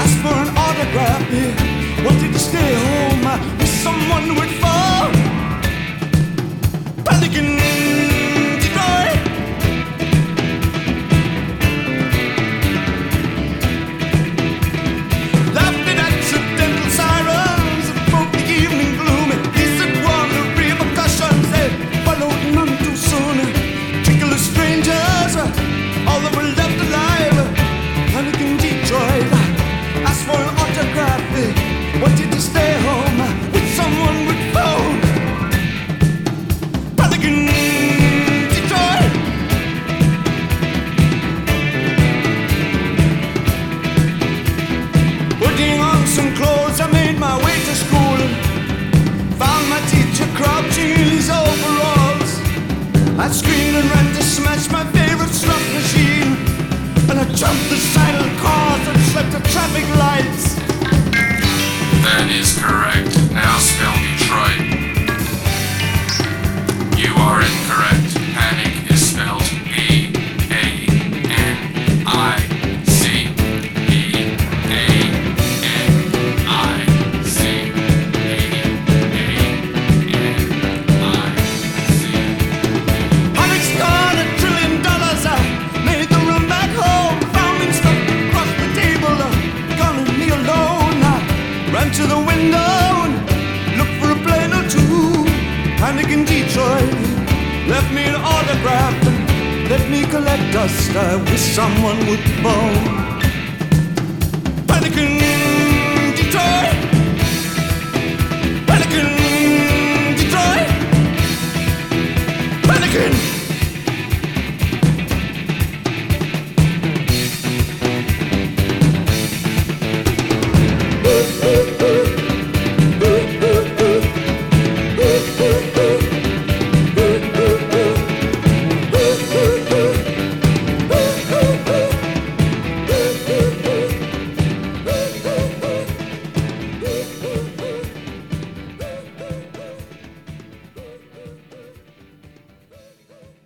asked for an autograph. He wanted to stay home with someone with phone. Panic in Detroit. Laughed at accidental sirens that broke the evening gloom. He said warn the repercussions, they followed none too soon. Trickle of strangers, all that were left alive. Panic in Detroit, asked for an autograph. Wanted to stay home with someone with phone. Panic in Detroit. Putting on some clothes, I made my way to school. Found my teacher crouching in his overalls. I screamed and ran to smash my favorite slot machine. And I jumped the silent cars and swept the traffic lights. That is correct. Now spell Detroit. You are incorrect. Panic is spelled P-A-N-I-C. P-A-N-I-C. P-A-N-I-C. Panic scored $1 trillion. I made them run back home. Found him stuck across the table. Gone and me alone. I ran to the window and looked for a plane or two. Panic in Detroit left me an autograph and let me collect dust. I wish someone would phone.